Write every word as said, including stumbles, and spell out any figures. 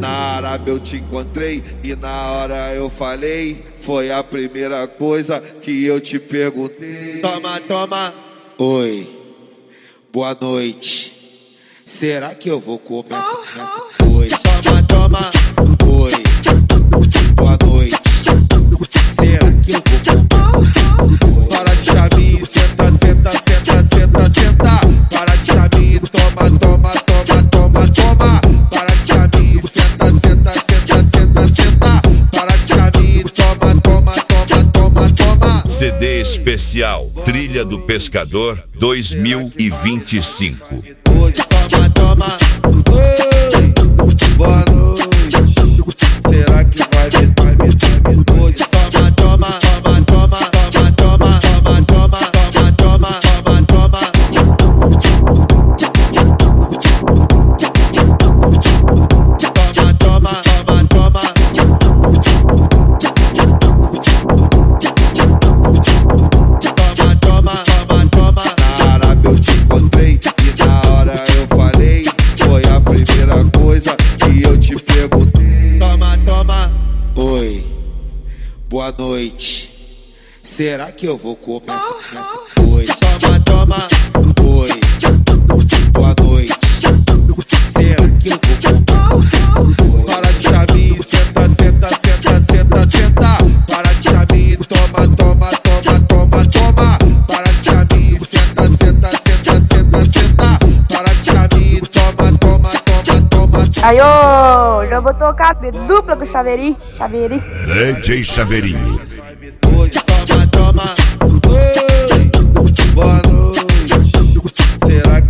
Na Arábia eu te encontrei e na hora eu falei, foi a primeira coisa que eu te perguntei. Toma, toma. Oi, boa noite. Será que eu vou comer essa, essa Oi, toma, toma. Oi, boa noite. Será que eu vou comer essa? Para de chaminho, senta, senta, senta, senta, senta. Para de chaminho, toma, toma, toma, toma, toma. Para de chaminho, senta, senta, senta, senta, senta. Para de chaminho, toma, toma, toma, toma, toma. C D especial Trilha do Pescador dois mil e vinte e cinco. Hoje toma, toma. Oi, boa noite. Será que vai me, vai me, vai me? Hoje toma, toma, toma, toma, toma, toma, toma, toma, toma, toma, toma, toma. Toma, toma, toma, toma. Toma, toma, toma, toma. Na Arábia eu te encontrei e na hora eu falei, foi a primeira coisa que eu te perguntei. Toma, toma. Oi, boa noite. Será que eu vou comer essa, essa? Oi, Toma, toma. oi, boa noite. Será que eu vou comer essa? Para de chaminho, senta, senta, senta, senta, senta. Para de chaminho, toma, toma, toma, toma, toma. Para de chaminho, senta, senta, senta, senta, senta. Para de chaminho, toma, toma, toma, toma. Aí, ô, já vou tocar de dupla com o Chaveirinho. Chaveirinho. D J Chaveirinho. Hoje toma, toma. Oi, boa noite. Será que